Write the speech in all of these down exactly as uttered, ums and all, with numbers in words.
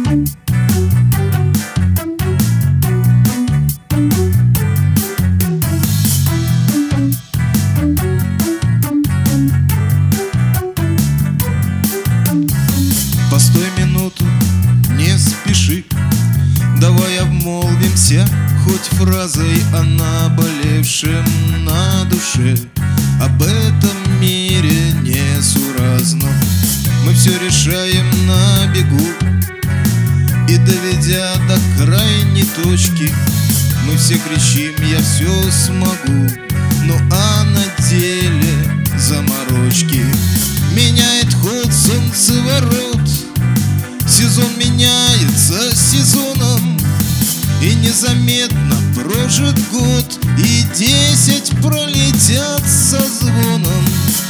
Постой минуту, не спеши, давай обмолвимся хоть фразой о наболевшем на душе. Об этом мире несуразном мы все решаем на бегу, и доведя до крайней точки, мы все кричим: я все смогу. Ну а на деле заморочки. Меняет ход солнцеворот, сезон меняется сезоном, и незаметно прожит год, и десять пролетят со звоном.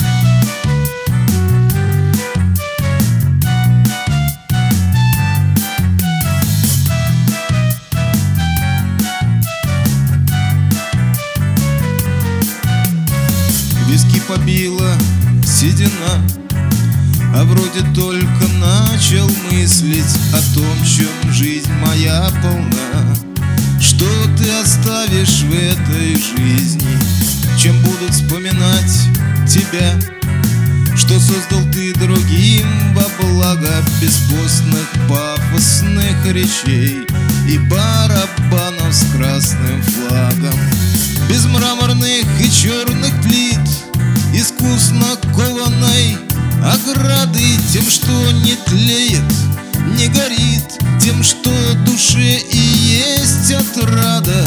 Виски побила седина, а вроде только начал мыслить о том, чем жизнь моя полна. Что ты оставишь в этой жизни, чем будут вспоминать тебя? Что создал ты другим во благо бескостных пафосных речей и барабанов с красным флагом, без мраморных и черных плит, искусно кованой ограды, тем, что не тлеет, не горит, тем, что душе и есть отрада.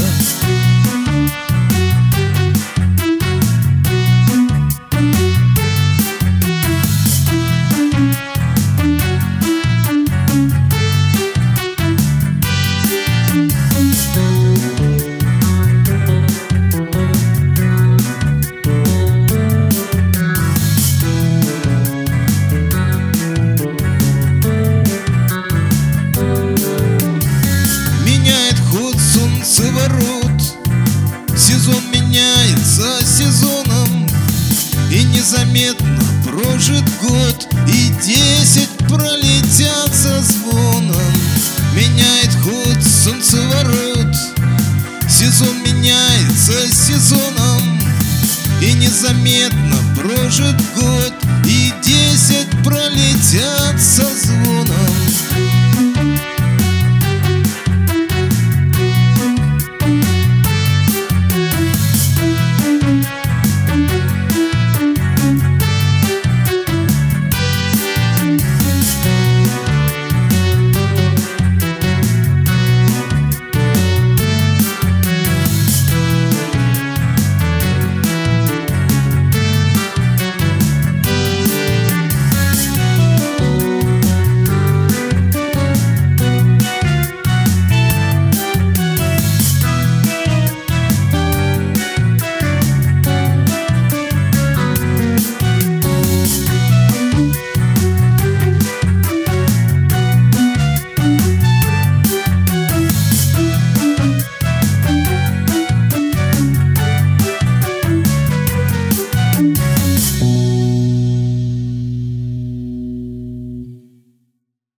Сезон меняется сезоном, и незаметно прожит год, и десять пролетят со звоном. Меняет ход солнцеворот, сезон меняется сезоном, и незаметно